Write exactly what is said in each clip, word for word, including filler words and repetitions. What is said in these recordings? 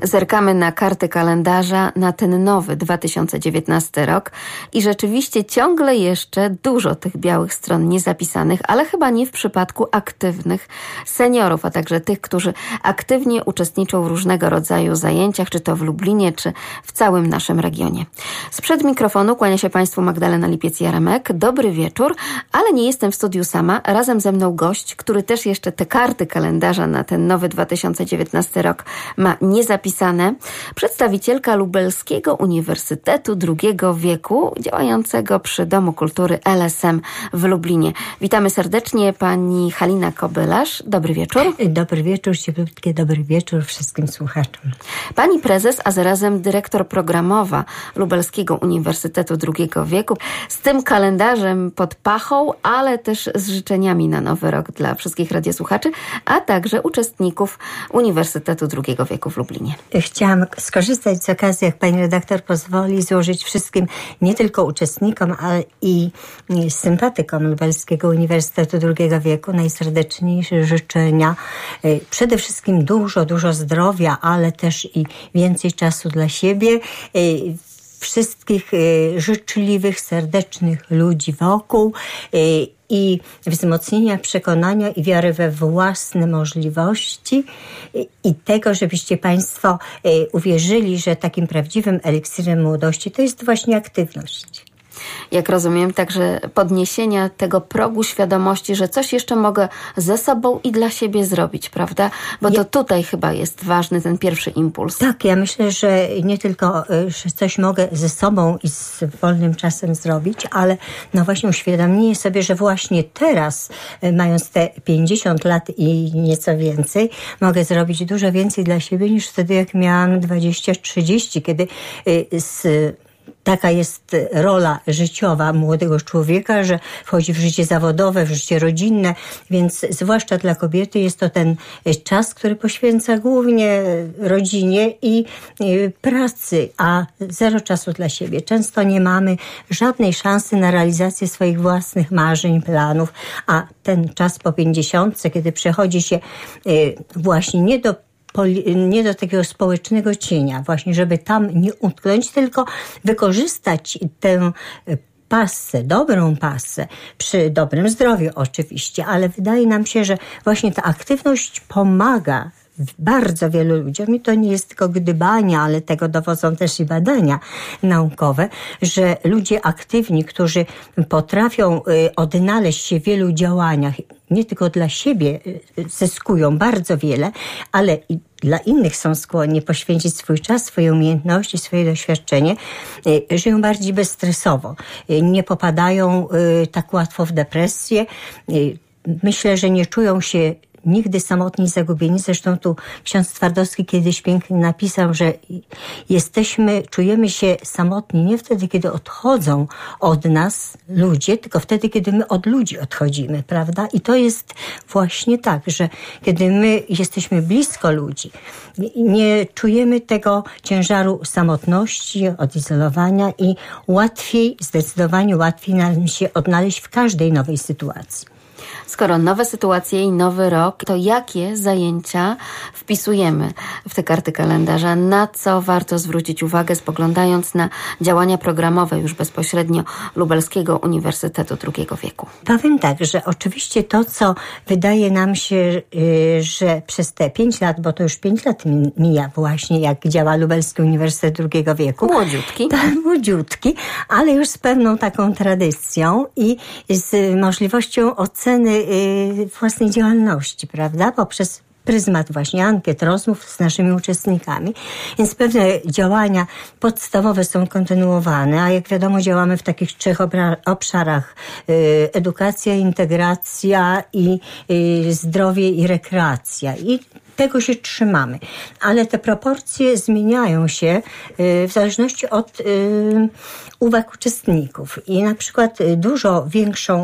Zerkamy na karty kalendarza na ten nowy dwa tysiące dziewiętnasty rok i rzeczywiście ciągle jeszcze dużo tych białych stron niezapisanych, ale chyba nie w przypadku aktywnych seniorów, a także tych, którzy aktywnie uczestniczą w różnego rodzaju zajęciach, czy to w Lublinie, czy w całym naszym regionie. Sprzed mikrofonu kłania się Państwu Magdalena Lipiec-Jaremek. Dobry wieczór, ale nie jestem w studiu sama. Razem ze mną gość, który też jeszcze te karty kalendarza na ten nowy dwa tysiące dziewiętnasty rok ma niezapisane. Przedstawicielka Lubelskiego Uniwersytetu drugiego wieku, działającego przy Domu Kultury L S M w Lublinie. Witamy serdecznie pani Halina Kobylarz. Dobry wieczór. Dobry wieczór, cieplutkie dobry wieczór wszystkim słuchaczom. Pani prezes, a zarazem dyrektor programowa Lubelskiego Uniwersytetu drugiego wieku. Z tym kalendarzem pod pachą, ale też z życzeniami na nowy rok dla wszystkich radiosłuchaczy, a także uczestników Uniwersytetu drugiego wieku w Lublinie. Chciałam skorzystać z okazji, jak pani redaktor pozwoli, złożyć wszystkim, nie tylko uczestnikom, ale i sympatykom Lubelskiego Uniwersytetu drugiego wieku najserdeczniejsze życzenia. Przede wszystkim dużo, dużo zdrowia, ale też i więcej czasu dla siebie. Wszystkich życzliwych, serdecznych ludzi wokół i wzmocnienia przekonania i wiary we własne możliwości i tego, żebyście Państwo uwierzyli, że takim prawdziwym eliksirem młodości to jest właśnie aktywność. Jak rozumiem, także podniesienia tego progu świadomości, że coś jeszcze mogę ze sobą i dla siebie zrobić, prawda? Bo to tutaj chyba jest ważny ten pierwszy impuls. Tak, ja myślę, że nie tylko, że coś mogę ze sobą i z wolnym czasem zrobić, ale no właśnie uświadomienie sobie, że właśnie teraz, mając te pięćdziesiąt lat i nieco więcej, mogę zrobić dużo więcej dla siebie niż wtedy, jak miałam dwadzieścia trzydzieści, kiedy z taka jest rola życiowa młodego człowieka, że wchodzi w życie zawodowe, w życie rodzinne, więc zwłaszcza dla kobiety jest to ten czas, który poświęca głównie rodzinie i pracy, a zero czasu dla siebie. Często nie mamy żadnej szansy na realizację swoich własnych marzeń, planów, a ten czas po pięćdziesiątce, kiedy przechodzi się właśnie nie do nie do takiego społecznego cienia, właśnie żeby tam nie utknąć, tylko wykorzystać tę passę, dobrą passę, przy dobrym zdrowiu oczywiście, ale wydaje nam się, że właśnie ta aktywność pomaga bardzo wielu ludziom i to nie jest tylko gdybanie, ale tego dowodzą też i badania naukowe, że ludzie aktywni, którzy potrafią odnaleźć się w wielu działaniach, nie tylko dla siebie zyskują bardzo wiele, ale i dla innych są skłonni poświęcić swój czas, swoje umiejętności, swoje doświadczenie, żyją bardziej bezstresowo, nie popadają tak łatwo w depresję. Myślę, że nie czują się nigdy samotni i zagubieni. Zresztą tu ksiądz Twardowski kiedyś pięknie napisał, że jesteśmy, czujemy się samotni nie wtedy, kiedy odchodzą od nas ludzie, tylko wtedy, kiedy my od ludzi odchodzimy, prawda? I to jest właśnie tak, że kiedy my jesteśmy blisko ludzi, nie czujemy tego ciężaru samotności, odizolowania i łatwiej, zdecydowanie łatwiej nam się odnaleźć w każdej nowej sytuacji. Skoro nowe sytuacje i nowy rok, to jakie zajęcia wpisujemy w te karty kalendarza? Na co warto zwrócić uwagę, spoglądając na działania programowe już bezpośrednio Lubelskiego Uniwersytetu drugiego wieku? Powiem tak, że oczywiście to, co wydaje nam się, że przez te pięć lat, bo to już pięć lat mija właśnie, jak działa Lubelski Uniwersytet drugiego wieku. Młodziutki. Tak, młodziutki, ale już z pewną taką tradycją i z możliwością oceny własnej działalności, prawda? Poprzez pryzmat właśnie ankiet, rozmów z naszymi uczestnikami. Więc pewne działania podstawowe są kontynuowane, a jak wiadomo działamy w takich trzech obszarach. Edukacja, integracja i zdrowie i rekreacja. I tego się trzymamy. Ale te proporcje zmieniają się w zależności od uwag uczestników. I na przykład dużo większą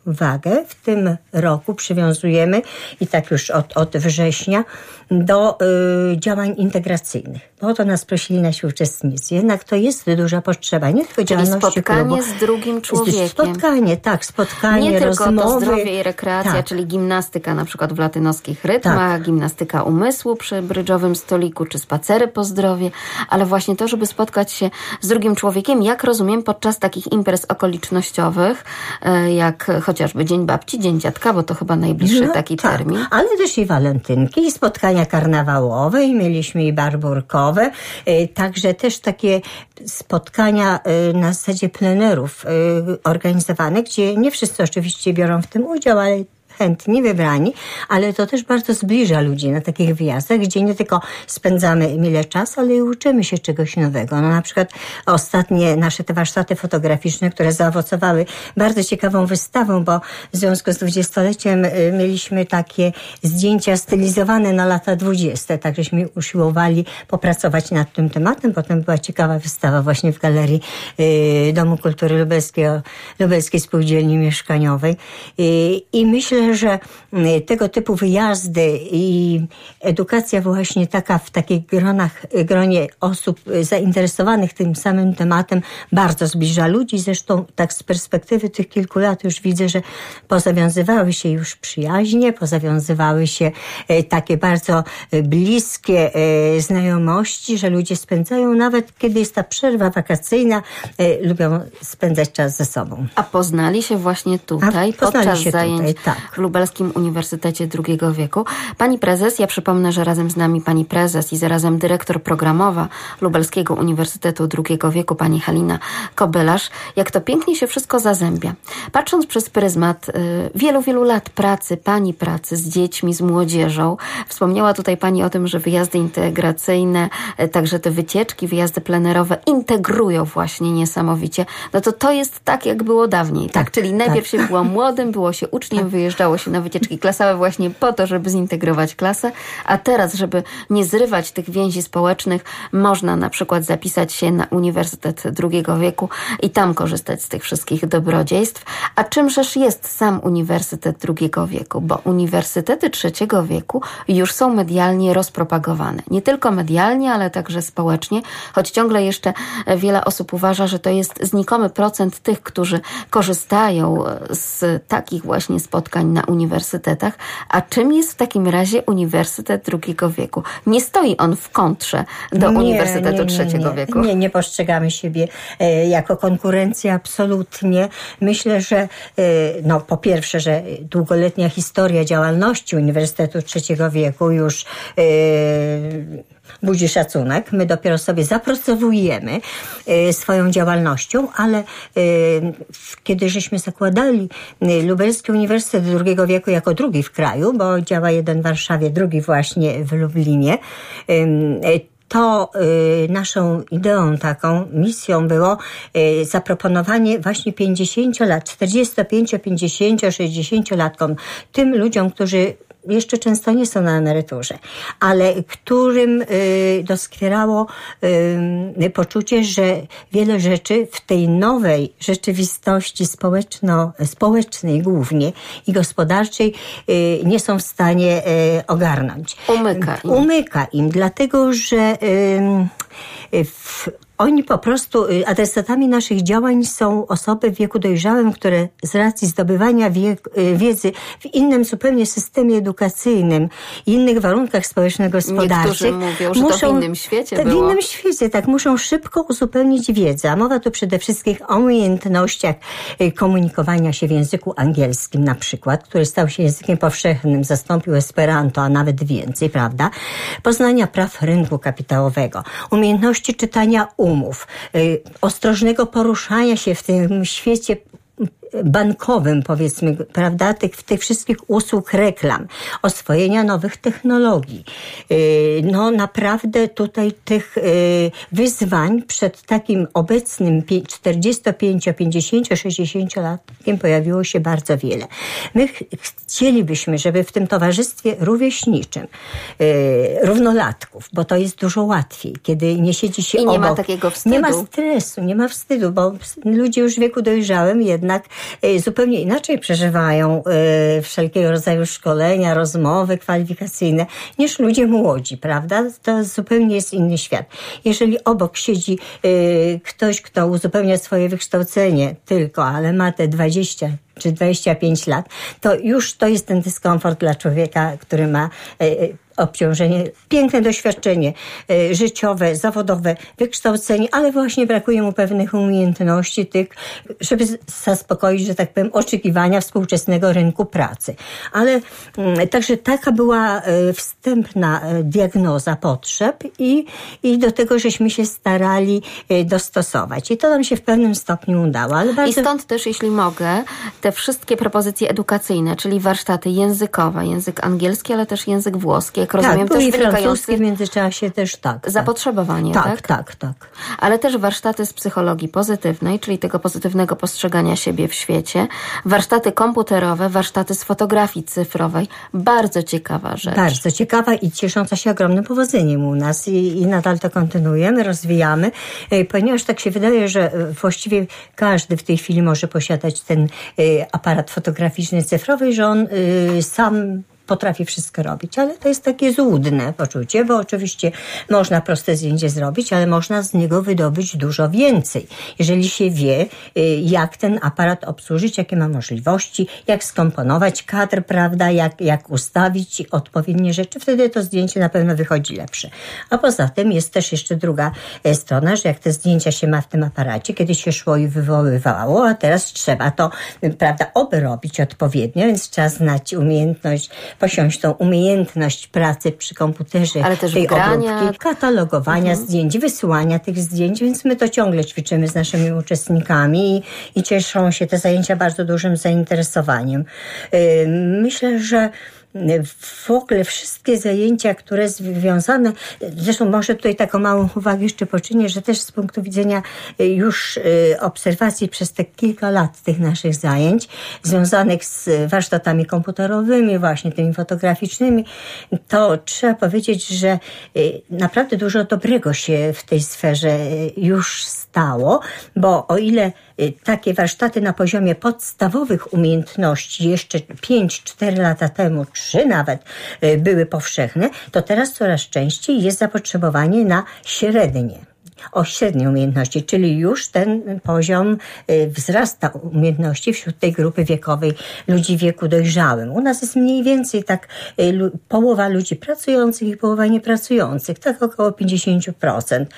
wagę w tym roku przywiązujemy i tak już od, od września do y, działań integracyjnych. Bo o to nas prosili nasi uczestnicy. Jednak to jest duża potrzeba. Nie tylko Czyli działalności spotkanie klubu. z drugim człowiekiem. Spotkanie, tak. Spotkanie, nie rozmowy. tylko to zdrowie i rekreacja, tak. czyli gimnastyka na przykład w latynoskich rytmach, tak. gimnastyka umysłu przy brydżowym stoliku, czy spacery po zdrowie, ale właśnie to, żeby spotkać się z drugim człowiekiem, jak rozumiem, podczas takich imprez okolicznościowych, jak chociażby Dzień Babci, Dzień Dziadka, bo to chyba najbliższy no, taki tak. termin. Ale też i walentynki, i spotkania karnawałowe, i mieliśmy i barburkowe, także też takie spotkania na zasadzie plenerów organizowane, gdzie nie wszyscy oczywiście biorą w tym udział, ale chętni, wybrani, ale to też bardzo zbliża ludzi na takich wyjazdach, gdzie nie tylko spędzamy mile czasu, ale i uczymy się czegoś nowego. No na przykład ostatnie nasze te warsztaty fotograficzne, które zaowocowały bardzo ciekawą wystawą, bo w związku z dwudziestoleciem mieliśmy takie zdjęcia stylizowane na lata dwudzieste, tak żeśmy usiłowali popracować nad tym tematem. Potem była ciekawa wystawa właśnie w Galerii Domu Kultury Lubelskiego, Lubelskiej Spółdzielni Mieszkaniowej i myślę, że tego typu wyjazdy i edukacja właśnie taka w takich gronach, gronie osób zainteresowanych tym samym tematem bardzo zbliża ludzi. Zresztą tak z perspektywy tych kilku lat już widzę, że pozawiązywały się już przyjaźnie, pozawiązywały się takie bardzo bliskie znajomości, że ludzie spędzają, nawet kiedy jest ta przerwa wakacyjna, lubią spędzać czas ze sobą. A poznali się właśnie tutaj A, podczas się zajęć tutaj, tak. w Lubelskim Uniwersytecie drugiego wieku. Pani prezes, ja przypomnę, że razem z nami pani prezes i zarazem dyrektor programowa Lubelskiego Uniwersytetu drugiego wieku, pani Halina Kobylarz. Jak to pięknie się wszystko zazębia. Patrząc przez pryzmat y, wielu, wielu lat pracy, pani pracy z dziećmi, z młodzieżą, wspomniała tutaj pani o tym, że wyjazdy integracyjne, y, także te wycieczki, wyjazdy plenerowe integrują właśnie niesamowicie. No to to jest tak, jak było dawniej, tak? tak Czyli najpierw tak. się było młodym, było się uczniem, wyjeżdżało się na wycieczki klasowe właśnie po to, żeby zintegrować klasę, a teraz, żeby nie zrywać tych więzi społecznych, można na przykład zapisać się na Uniwersytet drugiego wieku i tam korzystać z tych wszystkich dobrodziejstw. A czymżeż jest sam Uniwersytet drugiego wieku? Bo uniwersytety trzeciego wieku już są medialnie rozpropagowane. Nie tylko medialnie, ale także społecznie, choć ciągle jeszcze wiele osób uważa, że to jest znikomy procent tych, którzy korzystają z takich właśnie spotkań na uniwersytetach. A czym jest w takim razie Uniwersytet drugiego wieku? Nie stoi on w kontrze do nie, Uniwersytetu nie, nie, trzeciego nie. wieku. Nie, nie postrzegamy siebie e, jako konkurencję absolutnie. Myślę, że e, no po pierwsze, że długoletnia historia działalności Uniwersytetu trzeciego wieku już e, budzi szacunek. My dopiero sobie zapracowujemy e, swoją działalnością, ale e, kiedy żeśmy zakładali Lubelski Uniwersytet drugiego wieku jako drugi w kraju, bo działa jeden w Warszawie, drugi właśnie w Lublinie, e, to y, naszą ideą, taką misją było y, zaproponowanie właśnie pięćdziesięciu lat, czterdziestu pięciu, pięćdziesięciu, sześćdziesięciolatkom, tym ludziom, którzy jeszcze często nie są na emeryturze, ale którym y, doskwierało y, poczucie, że wiele rzeczy w tej nowej rzeczywistości społeczno, społecznej głównie i gospodarczej y, nie są w stanie y, ogarnąć. Umyka im. Umyka im, dlatego że y, w Oni po prostu, adresatami naszych działań są osoby w wieku dojrzałym, które z racji zdobywania wiek, wiedzy w innym zupełnie systemie edukacyjnym, innych warunkach społeczno-gospodarczych. Niektórzy mówią, że muszą, to w innym świecie było. W innym świecie, tak. Muszą szybko uzupełnić wiedzę. A mowa tu przede wszystkim o umiejętnościach komunikowania się w języku angielskim na przykład, który stał się językiem powszechnym, zastąpił Esperanto, a nawet więcej, prawda? Poznania praw rynku kapitałowego, umiejętności czytania umów, ostrożnego poruszania się w tym świecie bankowym, powiedzmy, prawda, tych, tych wszystkich usług reklam, oswojenia nowych technologii. No naprawdę tutaj tych wyzwań przed takim obecnym czterdziestu pięciu, pięćdziesięciu, sześćdziesięciolatkiem pojawiło się bardzo wiele. My chcielibyśmy, żeby w tym towarzystwie rówieśniczym równolatków, bo to jest dużo łatwiej, kiedy nie siedzi się I nie obok. ma takiego wstydu. Nie ma stresu, nie ma wstydu, bo ludzie już w wieku dojrzałym jednak zupełnie inaczej przeżywają wszelkiego rodzaju szkolenia, rozmowy kwalifikacyjne niż ludzie młodzi, prawda? To zupełnie jest inny świat. Jeżeli obok siedzi ktoś, kto uzupełnia swoje wykształcenie tylko, ale ma te dwadzieścia czy dwadzieścia pięć lat, to już to jest ten dyskomfort dla człowieka, który ma obciążenie, piękne doświadczenie y, życiowe, zawodowe, wykształcenie, ale właśnie brakuje mu pewnych umiejętności tych, żeby zaspokoić, że tak powiem, oczekiwania współczesnego rynku pracy. Ale y, także taka była y, wstępna y, diagnoza potrzeb i, i do tego żeśmy się starali y, dostosować. I to nam się w pewnym stopniu udało. Ale bardzo... I stąd też, jeśli mogę, te wszystkie propozycje edukacyjne, czyli warsztaty językowe, język angielski, ale też język włoski, jak rozumiem, tak, też i wynikający w międzyczasie też tak. Zapotrzebowanie, tak? Tak, tak, tak. Ale też warsztaty z psychologii pozytywnej, czyli tego pozytywnego postrzegania siebie w świecie, warsztaty komputerowe, warsztaty z fotografii cyfrowej. Bardzo ciekawa rzecz. Bardzo ciekawa i ciesząca się ogromnym powodzeniem u nas i, i nadal to kontynuujemy, rozwijamy, ponieważ tak się wydaje, że właściwie każdy w tej chwili może posiadać ten aparat fotograficzny cyfrowy, że on sam potrafi wszystko robić, ale to jest takie złudne poczucie, bo oczywiście można proste zdjęcie zrobić, ale można z niego wydobyć dużo więcej. Jeżeli się wie, jak ten aparat obsłużyć, jakie ma możliwości, jak skomponować kadr, prawda, jak, jak ustawić odpowiednie rzeczy, wtedy to zdjęcie na pewno wychodzi lepsze. A poza tym jest też jeszcze druga strona, że jak te zdjęcia się ma w tym aparacie, kiedyś się szło i wywoływało, a teraz trzeba to, prawda, obrobić odpowiednio, więc trzeba znać umiejętność, posiąść tą umiejętność pracy przy komputerze, ale też tej wgrania, obróbki, katalogowania mhm. zdjęć, wysyłania tych zdjęć, więc my to ciągle ćwiczymy z naszymi uczestnikami i, i cieszą się te zajęcia bardzo dużym zainteresowaniem. Myślę, że w ogóle wszystkie zajęcia, które związane, zresztą może tutaj taką małą uwagę jeszcze poczynię, że też z punktu widzenia już obserwacji przez te kilka lat tych naszych zajęć, związanych z warsztatami komputerowymi, właśnie tymi fotograficznymi, to trzeba powiedzieć, że naprawdę dużo dobrego się w tej sferze już stało, bo o ile takie warsztaty na poziomie podstawowych umiejętności jeszcze pięć cztery lata temu, trzy nawet, były powszechne, to teraz coraz częściej jest zapotrzebowanie na średnie. O średnie umiejętności, czyli już ten poziom wzrasta umiejętności wśród tej grupy wiekowej ludzi w wieku dojrzałym. U nas jest mniej więcej tak połowa ludzi pracujących i połowa niepracujących, tak około pięćdziesiąt procent.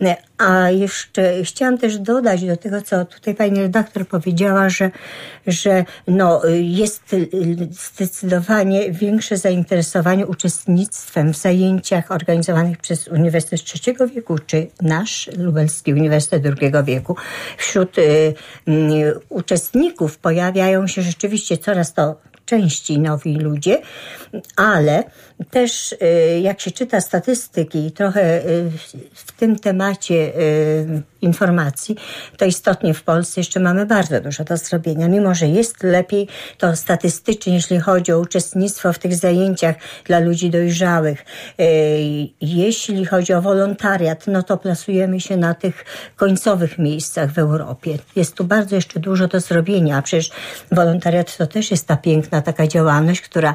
A jeszcze chciałam też dodać do tego, co tutaj pani redaktor powiedziała, że, że no, jest zdecydowanie większe zainteresowanie uczestnictwem w zajęciach organizowanych przez Uniwersytet Trzeciego Wieku, czy nasz Lubelski Uniwersytet Drugiego Wieku. Wśród y, y, uczestników pojawiają się rzeczywiście coraz to częściej nowi ludzie, ale też jak się czyta statystyki i trochę w tym temacie informacji, to istotnie w Polsce jeszcze mamy bardzo dużo do zrobienia. Mimo że jest lepiej, to statystycznie, jeśli chodzi o uczestnictwo w tych zajęciach dla ludzi dojrzałych, jeśli chodzi o wolontariat, no to plasujemy się na tych końcowych miejscach w Europie. Jest tu bardzo jeszcze dużo do zrobienia, a przecież wolontariat to też jest ta piękna taka działalność, która,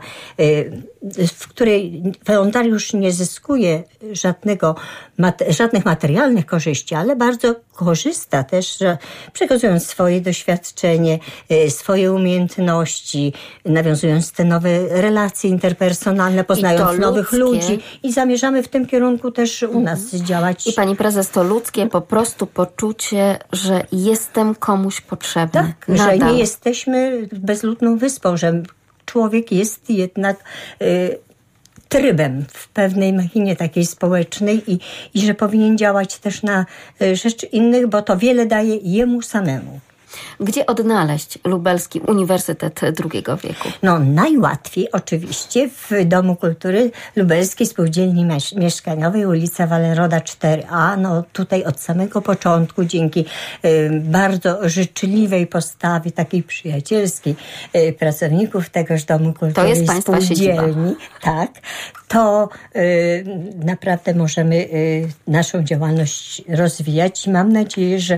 w której wolontariusz nie zyskuje żadnego, żadnych materialnych korzyści, ale bardzo korzysta też, że przekazując swoje doświadczenie, swoje umiejętności, nawiązując te nowe relacje interpersonalne, poznając nowych ludzi i zamierzamy w tym kierunku też u nas mhm. działać. I pani prezes, to ludzkie po prostu poczucie, że jestem komuś potrzebny. Tak, że nie jesteśmy bezludną wyspą, że człowiek jest jednak y, trybem w pewnej machinie takiej społecznej i, i że powinien działać też na y, rzecz innych, bo to wiele daje jemu samemu. Gdzie odnaleźć Lubelski Uniwersytet Drugiego Wieku? No najłatwiej oczywiście w Domu Kultury Lubelskiej Spółdzielni Mieszkaniowej, ulica Waleroda cztery A. No tutaj od samego początku, dzięki y, bardzo życzliwej postawie, takiej przyjacielskiej y, pracowników tegoż Domu Kultury to jest Państwa Spółdzielni. siedziba. Tak. to y, naprawdę możemy y, naszą działalność rozwijać i mam nadzieję, że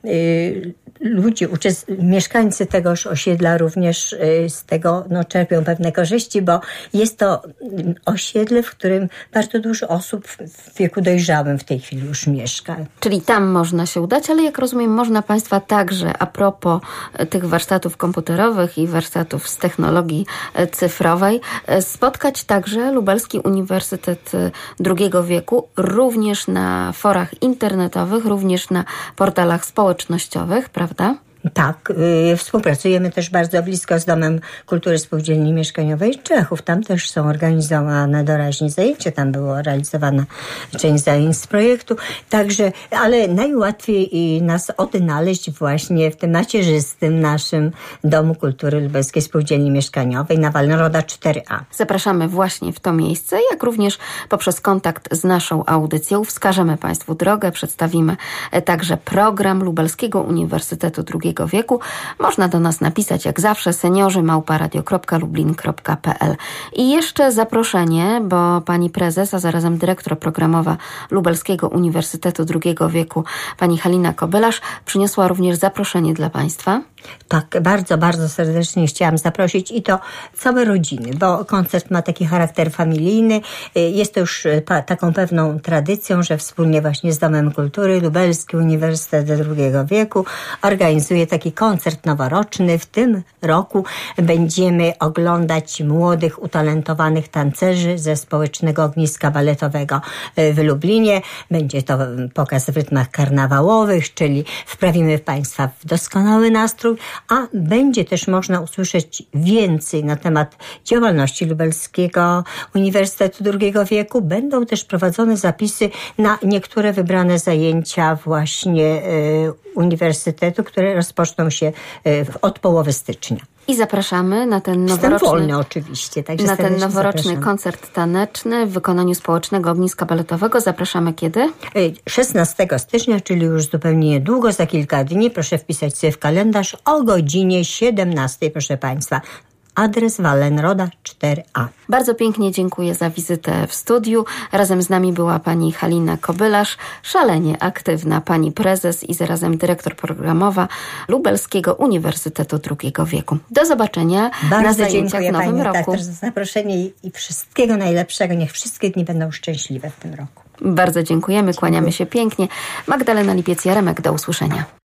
y, ludzie, uczest- mieszkańcy tegoż osiedla również y, z tego no, czerpią pewne korzyści, bo jest to y, osiedle, w którym bardzo dużo osób w wieku dojrzałym w tej chwili już mieszka. Czyli tam można się udać, ale jak rozumiem, można Państwa także a propos tych warsztatów komputerowych i warsztatów z technologii cyfrowej spotkać także Lubelski Uniwersytet drugiego wieku, również na forach internetowych, również na portalach społecznościowych, prawda? Tak, yy, współpracujemy też bardzo blisko z Domem Kultury Spółdzielni Mieszkaniowej Czechów. Tam też są organizowane doraźnie zajęcia, tam była realizowana część zajęć z projektu. Także, ale najłatwiej nas odnaleźć właśnie w tym macierzystym naszym Domu Kultury Lubelskiej Spółdzielni Mieszkaniowej na Walneroda cztery A. Zapraszamy właśnie w to miejsce, jak również poprzez kontakt z naszą audycją wskażemy Państwu drogę, przedstawimy także program Lubelskiego Uniwersytetu drugiego wieku. Można do nas napisać jak zawsze seniorzy małpa radio kropka lublin kropka p l. I jeszcze zaproszenie, bo pani prezes, a zarazem dyrektor programowa Lubelskiego Uniwersytetu drugiego wieku, pani Halina Kobylarz, przyniosła również zaproszenie dla Państwa. Tak, bardzo, bardzo serdecznie chciałam zaprosić i to całe rodziny, bo koncert ma taki charakter familijny. Jest to już pa, taką pewną tradycją, że wspólnie właśnie z Domem Kultury Lubelski Uniwersytet drugiego wieku organizuje taki koncert noworoczny. W tym roku będziemy oglądać młodych, utalentowanych tancerzy ze Społecznego Ogniska Baletowego w Lublinie. Będzie to pokaz w rytmach karnawałowych, czyli wprawimy Państwa w doskonały nastrój, a będzie też można usłyszeć więcej na temat działalności Lubelskiego Uniwersytetu drugiego wieku. Będą też prowadzone zapisy na niektóre wybrane zajęcia właśnie y, Uniwersytetu, które rozpoczną się y, od połowy stycznia. I zapraszamy na ten Wstęp noworoczny, wolny oczywiście, także na ten noworoczny zapraszamy. koncert taneczny w wykonaniu Społecznego Ogniska Baletowego. Zapraszamy kiedy? szesnastego stycznia, czyli już zupełnie niedługo, za kilka dni. Proszę wpisać sobie w kalendarz o godzinie siedemnastej, proszę Państwa. Adres Wallenroda cztery A. Bardzo pięknie dziękuję za wizytę w studiu. Razem z nami była pani Halina Kobylarz, szalenie aktywna pani prezes i zarazem dyrektor programowa Lubelskiego Uniwersytetu drugiego wieku. Do zobaczenia Bardzo na zajęciach dziękuję w nowym pani roku. też za zaproszenie i wszystkiego najlepszego. Niech wszystkie dni będą szczęśliwe w tym roku. Bardzo dziękujemy, kłaniamy się pięknie. Magdalena Lipiec-Jaremek, do usłyszenia.